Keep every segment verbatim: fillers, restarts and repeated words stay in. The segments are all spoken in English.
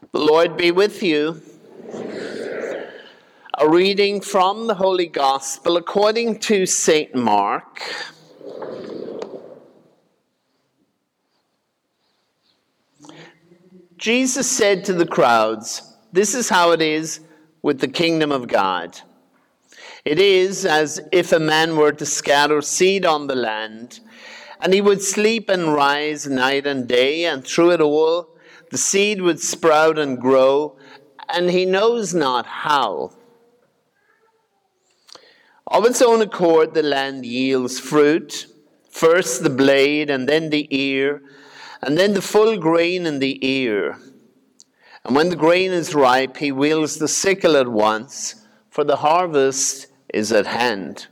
The Lord be with you. A reading from the Holy Gospel according to Saint Mark. Jesus said to the crowds, "This is how it is with the kingdom of God. It is as if a man were to scatter seed on the land, and he would sleep and rise night and day, and through it all the seed would sprout and grow, and he knows not how. Of its own accord the land yields fruit, first the blade, and then the ear, and then the full grain in the ear. And when the grain is ripe, he wields the sickle at once, for the harvest is at hand."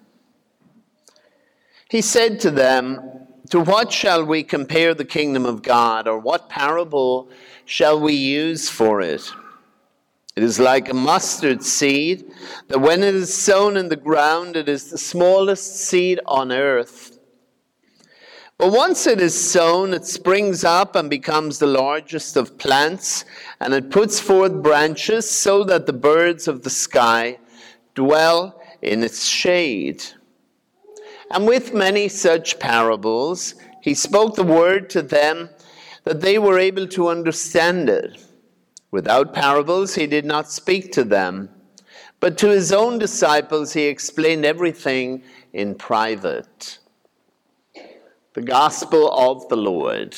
He said to them, "To what shall we compare the kingdom of God, or what parable shall we use for it? It is like a mustard seed, that when it is sown in the ground, it is the smallest seed on earth. But once it is sown, it springs up and becomes the largest of plants, and it puts forth branches so that the birds of the sky dwell in its shade." And with many such parables, he spoke the word to them that they were able to understand it. Without parables, he did not speak to them, but to his own disciples he explained everything in private. The Gospel of the Lord.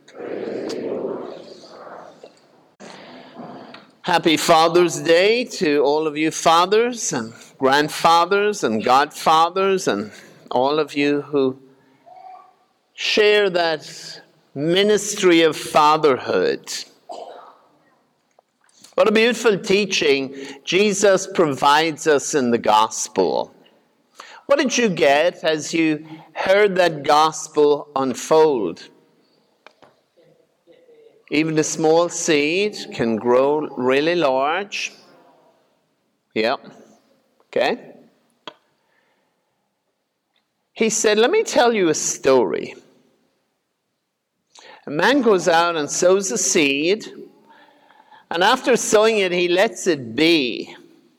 Happy Father's Day to all of you fathers and grandfathers and godfathers and all of you who share that ministry of fatherhood. What a beautiful teaching Jesus provides us in the gospel. What did you get as you heard that gospel unfold? Even a small seed can grow really large. Yeah. Okay. He said, "Let me tell you a story. A man goes out and sows a seed, and after sowing it, he lets it be.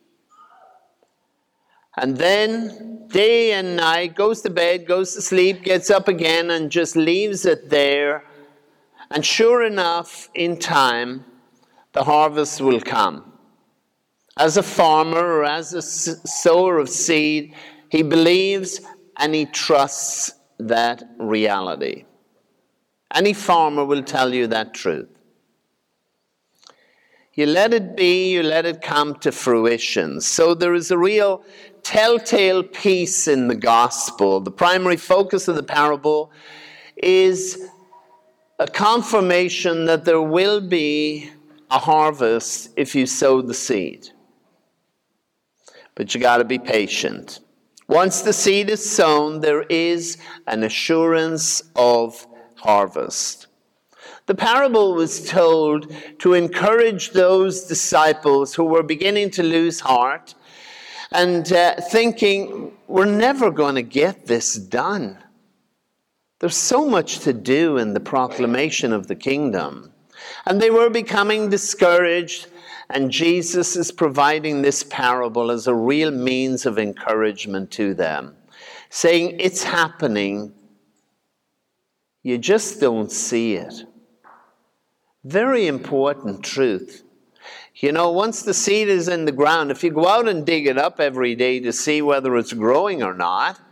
And then day and night, goes to bed, goes to sleep, gets up again, and just leaves it there. And sure enough, in time, the harvest will come. As a farmer or as a sower of seed, he believes and he trusts that reality. Any farmer will tell you that truth. You let it be, you let it come to fruition. So there is a real telltale piece in the gospel. The primary focus of the parable is a confirmation that there will be a harvest if you sow the seed. But you got to be patient. Once the seed is sown, there is an assurance of harvest. The parable was told to encourage those disciples who were beginning to lose heart and uh, thinking, we're never going to get this done. There's so much to do in the proclamation of the kingdom. And they were becoming discouraged, and Jesus is providing this parable as a real means of encouragement to them, saying, it's happening. You just don't see it. Very important truth. You know, once the seed is in the ground, if you go out and dig it up every day to see whether it's growing or not,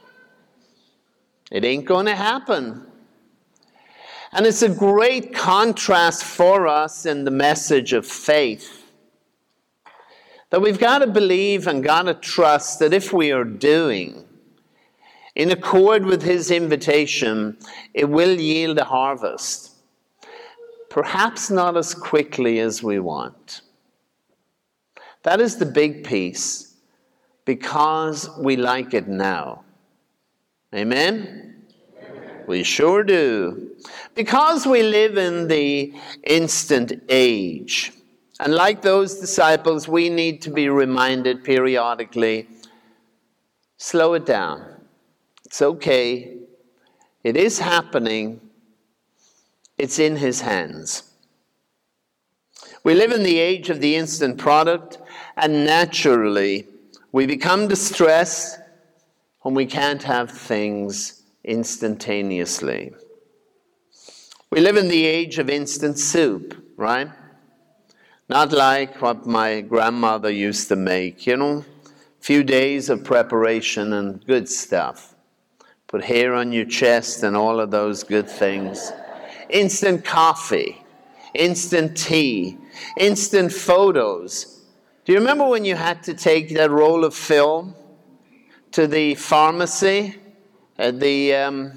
it ain't going to happen. And it's a great contrast for us in the message of faith. That we've got to believe and got to trust that if we are doing in accord with his invitation, it will yield a harvest. Perhaps not as quickly as we want. That is the big piece, because we like it now. Amen? Amen? We sure do. Because we live in the instant age. And like those disciples, we need to be reminded periodically, slow it down. It's okay. It is happening. It's in his hands. We live in the age of the instant product, and naturally, we become distressed when we can't have things instantaneously. We live in the age of instant soup, right? Not like what my grandmother used to make, you know, few days of preparation and good stuff. Put hair on your chest and all of those good things. Instant coffee, instant tea, instant photos. Do you remember when you had to take that roll of film to the pharmacy, uh, the, um,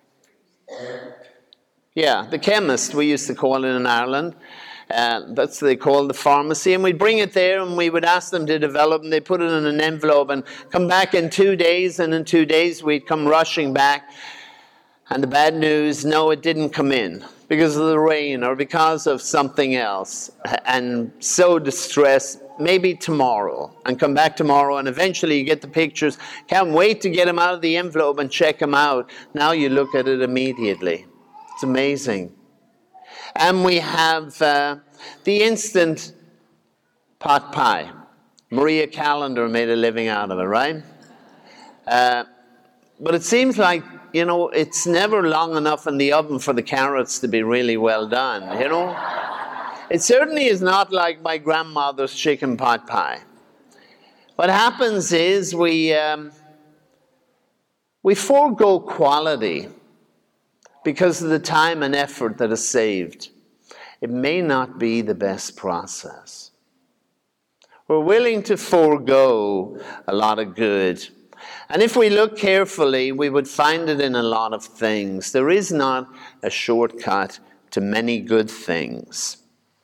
yeah, the chemist, we used to call it in Ireland. Uh, that's what they call the pharmacy. And we'd bring it there and we would ask them to develop, and they put it in an envelope and come back in two days. And in two days we'd come rushing back. And the bad news, no, it didn't come in because of the rain or because of something else. And so distressed, maybe tomorrow. And come back tomorrow, and eventually you get the pictures. Can't wait to get them out of the envelope and check them out. Now you look at it immediately. It's amazing. And we have uh, the instant pot pie. Maria Callender made a living out of it, right? Uh, but it seems like, you know, it's never long enough in the oven for the carrots to be really well done, you know? It certainly is not like my grandmother's chicken pot pie. What happens is we, um, we forego quality because of the time and effort that is saved. It may not be the best process. We're willing to forego a lot of good. And if we look carefully, we would find it in a lot of things. There is not a shortcut to many good things.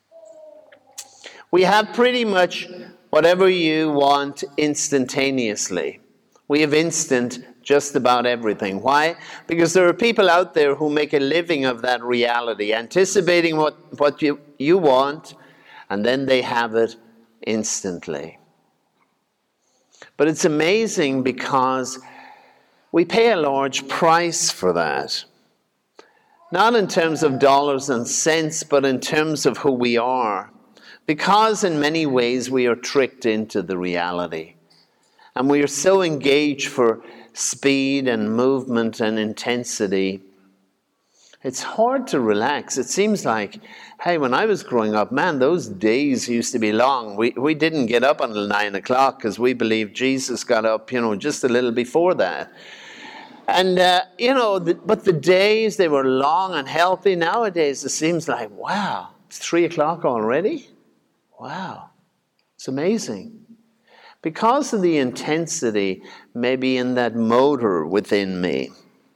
We have pretty much whatever you want instantaneously. We have instant just about everything. Why? Because there are people out there who make a living of that reality, anticipating what, what you, you want, and then they have it instantly. But it's amazing because we pay a large price for that. Not in terms of dollars and cents, but in terms of who we are. Because in many ways we are tricked into the reality. And we are so engaged for speed and movement and intensity. It's hard to relax. It seems like, hey, when I was growing up, man, those days used to be long. We we didn't get up until nine o'clock because we believed Jesus got up, you know, just a little before that. And, uh, you know, the, but the days, they were long and healthy. Nowadays, it seems like, wow, it's three o'clock already? Wow, it's amazing. Because of the intensity maybe in that motor within me.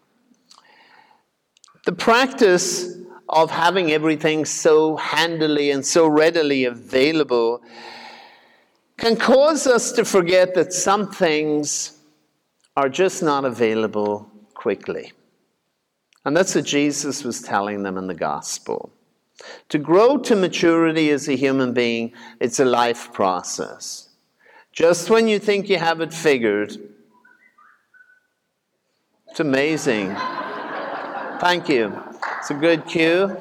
The practice of having everything so handily and so readily available can cause us to forget that some things are just not available quickly. And that's what Jesus was telling them in the gospel. To grow to maturity as a human being, it's a life process. Just when you think you have it figured, it's amazing. Thank you. It's a good cue.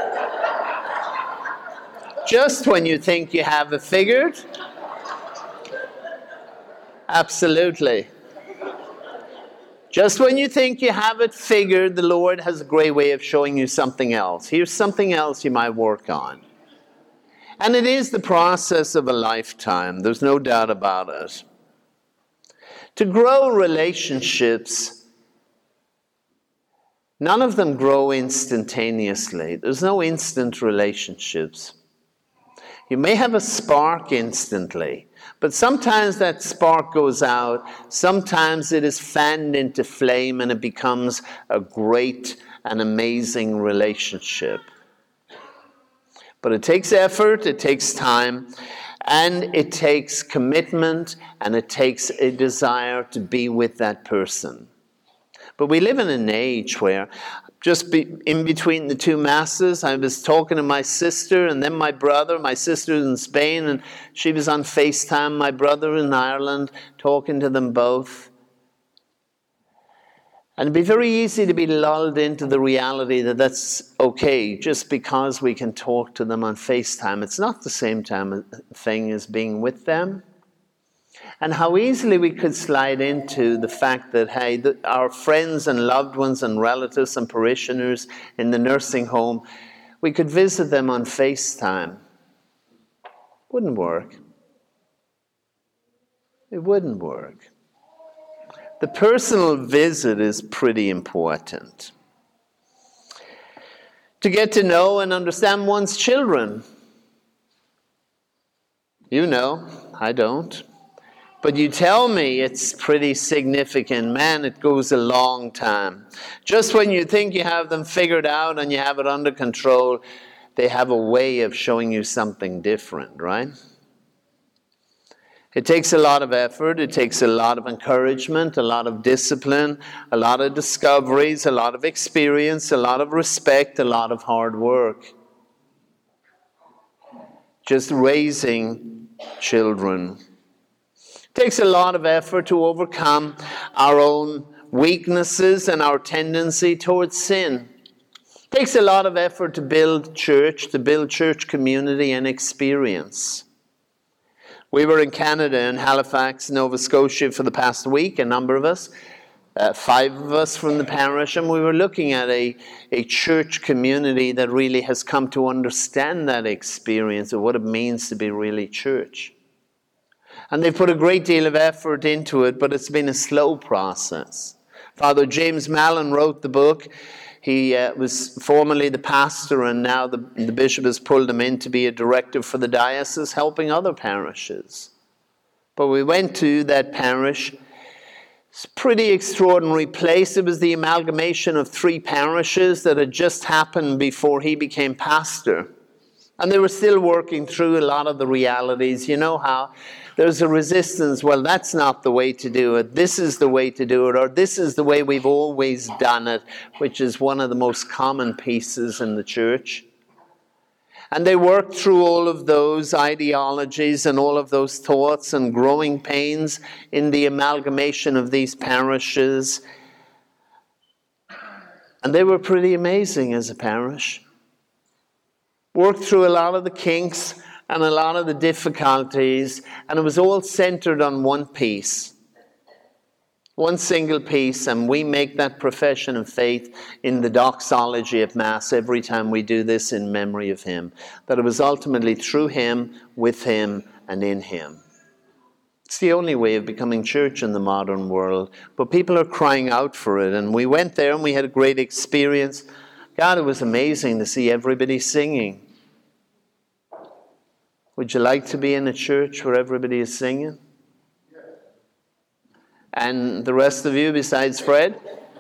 Just when you think you have it figured, absolutely. Just when you think you have it figured, the Lord has a great way of showing you something else. Here's something else you might work on. And it is the process of a lifetime. There's no doubt about it. To grow relationships, none of them grow instantaneously. There's no instant relationships. You may have a spark instantly, but sometimes that spark goes out. Sometimes it is fanned into flame and it becomes a great and amazing relationship. But it takes effort, it takes time, and it takes commitment, and it takes a desire to be with that person. But we live in an age where, just be, in between the two masses, I was talking to my sister and then my brother. My sister's in Spain, and she was on FaceTime, my brother in Ireland, talking to them both. And it'd be very easy to be lulled into the reality that that's okay just because we can talk to them on FaceTime. It's not the same time thing as being with them. And how easily we could slide into the fact that, hey, the, our friends and loved ones and relatives and parishioners in the nursing home, we could visit them on FaceTime. Wouldn't work. It wouldn't work. The personal visit is pretty important. To get to know and understand one's children. You know, I don't. But you tell me it's pretty significant. Man, it goes a long time. Just when you think you have them figured out and you have it under control, they have a way of showing you something different, right? It takes a lot of effort, it takes a lot of encouragement, a lot of discipline, a lot of discoveries, a lot of experience, a lot of respect, a lot of hard work. Just raising children. It takes a lot of effort to overcome our own weaknesses and our tendency towards sin. It takes a lot of effort to build church, to build church community and experience. We were in Canada, in Halifax, Nova Scotia for the past week, a number of us, uh, five of us from the parish, and we were looking at a, a church community that really has come to understand that experience of what it means to be really church. And they've put a great deal of effort into it, but it's been a slow process. Father James Mallon wrote the book. He uh, was formerly the pastor, and now the, the bishop has pulled him in to be a director for the diocese, helping other parishes. But we went to that parish. It's a pretty extraordinary place. It was the amalgamation of three parishes that had just happened before he became pastor. And they were still working through a lot of the realities. You know how there's a resistance. Well, that's not the way to do it. This is the way to do it. Or this is the way we've always done it, which is one of the most common pieces in the church. And they worked through all of those ideologies and all of those thoughts and growing pains in the amalgamation of these parishes. And they were pretty amazing as a parish. Worked through a lot of the kinks and a lot of the difficulties, and it was all centered on one piece. One single piece, and we make that profession of faith in the doxology at Mass every time we do this in memory of him. That it was ultimately through him, with him, and in him. It's the only way of becoming church in the modern world, but people are crying out for it, and we went there and we had a great experience. God, it was amazing to see everybody singing. Would you like to be in a church where everybody is singing? And the rest of you besides Fred?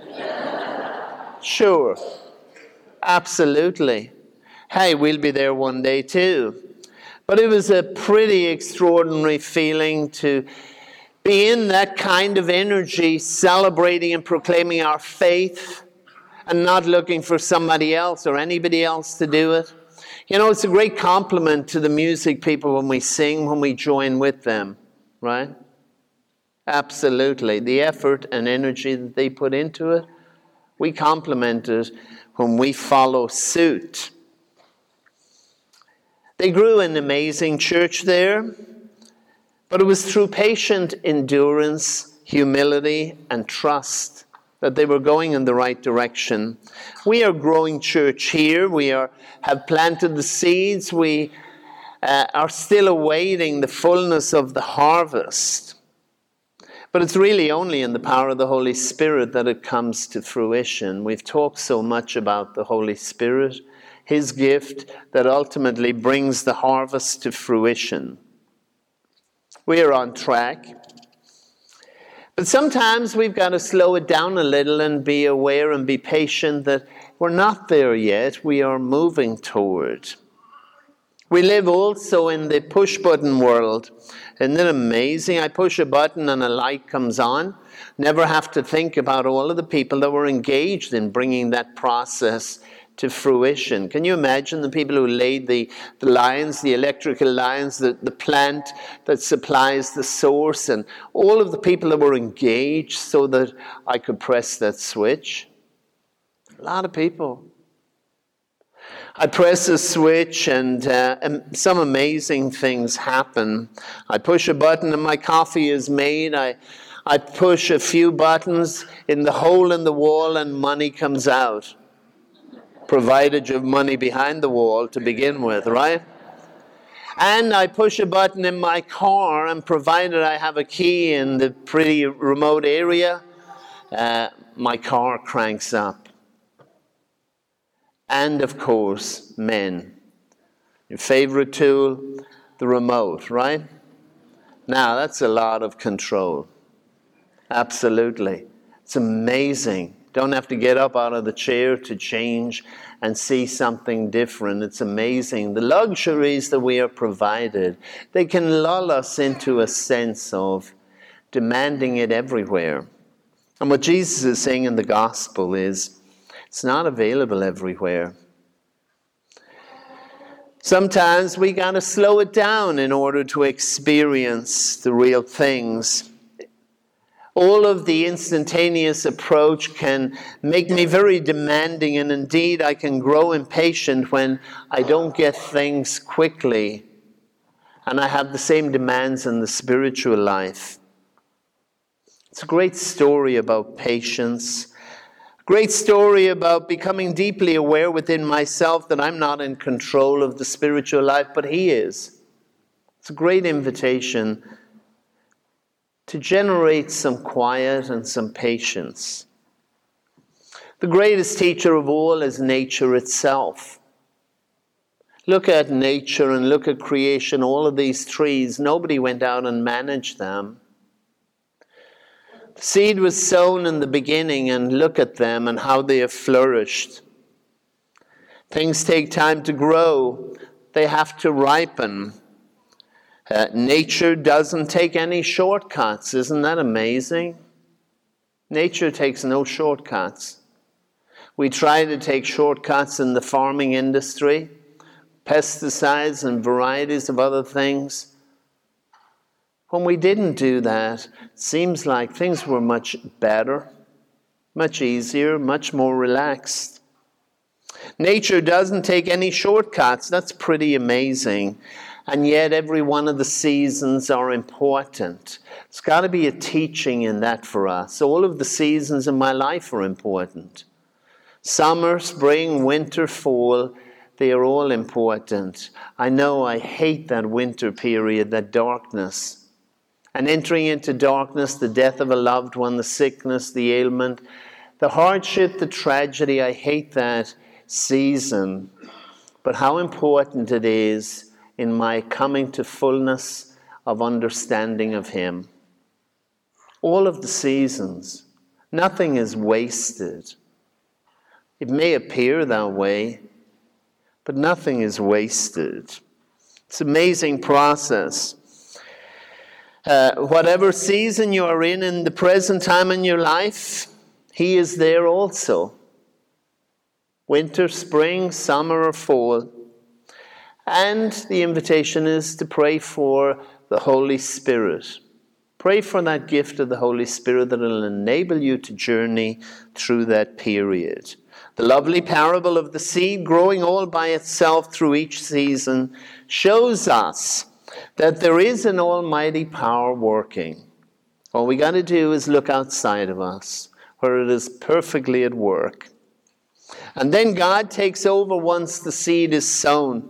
Sure. Absolutely. Hey, we'll be there one day too. But it was a pretty extraordinary feeling to be in that kind of energy, celebrating and proclaiming our faith and not looking for somebody else or anybody else to do it. You know, it's a great compliment to the music people when we sing, when we join with them, right? Absolutely. The effort and energy that they put into it, we compliment it when we follow suit. They grew an amazing church there, but it was through patient endurance, humility, and trust that they were going in the right direction. We are growing church here. We are have planted the seeds. We uh, are still awaiting the fullness of the harvest. But it's really only in the power of the Holy Spirit that it comes to fruition. We've talked so much about the Holy Spirit, his gift that ultimately brings the harvest to fruition. We are on track. But sometimes we've got to slow it down a little and be aware and be patient that we're not there yet. We are moving toward. We live also in the push-button world. Isn't it amazing? I push a button and a light comes on. Never have to think about all of the people that were engaged in bringing that process to fruition. Can you imagine the people who laid the, the lines, the electrical lines, the, the plant that supplies the source, and all of the people that were engaged so that I could press that switch? A lot of people. I press a switch and uh, some amazing things happen. I push a button and my coffee is made. I, I push a few buttons in the hole in the wall and money comes out. Provided you have money behind the wall to begin with, right? And I push a button in my car, and provided I have a key in the pretty remote area, uh, my car cranks up. And of course, men. Your favorite tool, the remote, right? Now, that's a lot of control. Absolutely. It's amazing. Don't have to get up out of the chair to change and see something different. It's amazing. The luxuries that we are provided, they can lull us into a sense of demanding it everywhere. And what Jesus is saying in the gospel is, it's not available everywhere. Sometimes we got to slow it down in order to experience the real things. All of the instantaneous approach can make me very demanding, and indeed I can grow impatient when I don't get things quickly. And I have the same demands in the spiritual life. It's a great story about patience. Great story about becoming deeply aware within myself that I'm not in control of the spiritual life, but He is. It's a great invitation to generate some quiet and some patience. The greatest teacher of all is nature itself. Look at nature and look at creation, all of these trees. Nobody went out and managed them. The seed was sown in the beginning, and look at them and how they have flourished. Things take time to grow. They have to ripen. Uh, nature doesn't take any shortcuts. Isn't that amazing? Nature takes no shortcuts. We try to take shortcuts in the farming industry, pesticides and varieties of other things. When we didn't do that, it seems like things were much better, much easier, much more relaxed. Nature doesn't take any shortcuts. That's pretty amazing. And yet every one of the seasons are important. It's got to be a teaching in that for us. All of the seasons in my life are important. Summer, spring, winter, fall, they are all important. I know I hate that winter period, that darkness. And entering into darkness, the death of a loved one, the sickness, the ailment, the hardship, the tragedy. I hate that season. But how important it is in my coming to fullness of understanding of Him. All of the seasons, nothing is wasted. It may appear that way, but nothing is wasted. It's an amazing process. Uh, whatever season you are in, in the present time in your life, He is there also. Winter, spring, summer, or fall. And the invitation is to pray for the Holy Spirit. Pray for that gift of the Holy Spirit that will enable you to journey through that period. The lovely parable of the seed growing all by itself through each season shows us that there is an almighty power working. All we got to do is look outside of us, where it is perfectly at work. And then God takes over once the seed is sown.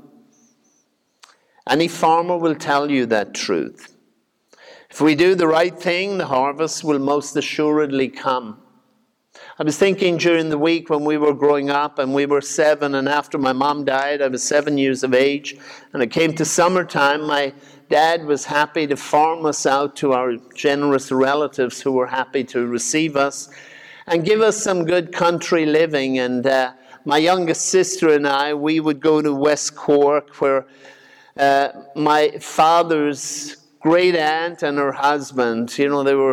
Any farmer will tell you that truth. If we do the right thing, the harvest will most assuredly come. I was thinking during the week when we were growing up and we were seven, and after my mom died, I was seven years of age, and it came to summertime, my dad was happy to farm us out to our generous relatives who were happy to receive us and give us some good country living. And uh, my youngest sister and I, we would go to West Cork, where uh, my father's great aunt and her husband, you know, they were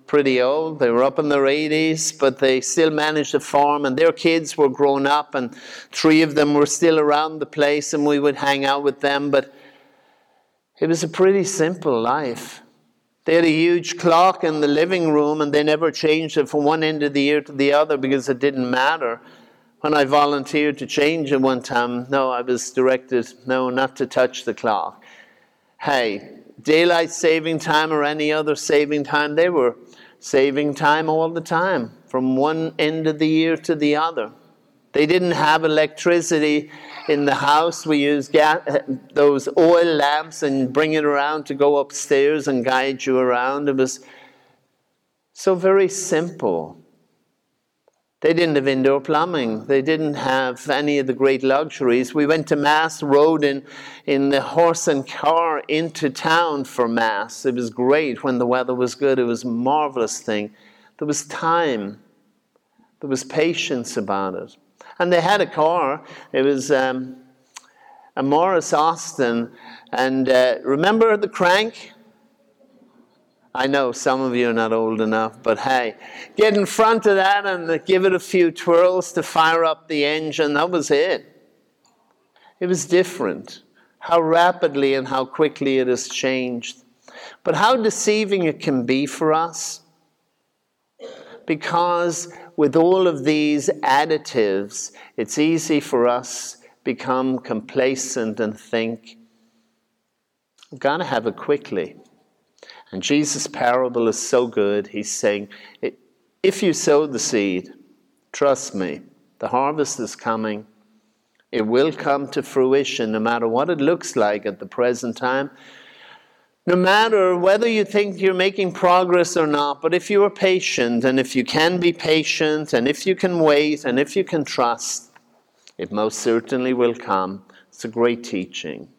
pretty old. They were up in their eighties, but they still managed to farm, and their kids were grown up, and three of them were still around the place, and we would hang out with them. But it was a pretty simple life. They had a huge clock in the living room, and they never changed it from one end of the year to the other because it didn't matter. When I volunteered to change it one time, no, I was directed, no, not to touch the clock. Hey, daylight saving time or any other saving time, they were saving time all the time, from one end of the year to the other. They didn't have electricity in the house. We used gas, those oil lamps and bring it around to go upstairs and guide you around. It was so very simple. They didn't have indoor plumbing. They didn't have any of the great luxuries. We went to Mass, rode in, in the horse and car into town for Mass. It was great when the weather was good. It was a marvelous thing. There was time. There was patience about it. And they had a car. It was um, a Morris Austin. And uh, remember the crank? I know some of you are not old enough, but hey, get in front of that and give it a few twirls to fire up the engine. That was it. It was different. How rapidly and how quickly it has changed. But how deceiving it can be for us. Because with all of these additives, it's easy for us to become complacent and think, I've got to have it quickly. And Jesus' parable is so good. He's saying, if you sow the seed, trust me, the harvest is coming. It will come to fruition no matter what it looks like at the present time. No matter whether you think you're making progress or not, but if you are patient, and if you can be patient, and if you can wait, and if you can trust, it most certainly will come. It's a great teaching.